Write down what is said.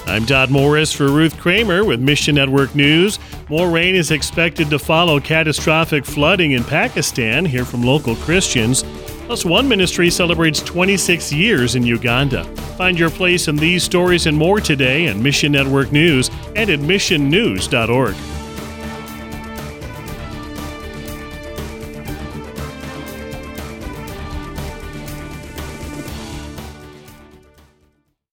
I'm Todd Morris for Ruth Kramer with Mission Network News. More rain is expected to follow catastrophic flooding in Pakistan. Hear from local Christians. Plus, one ministry celebrates 26 years in Uganda. Find your place in these stories and more today at Mission Network News and at missionnews.org.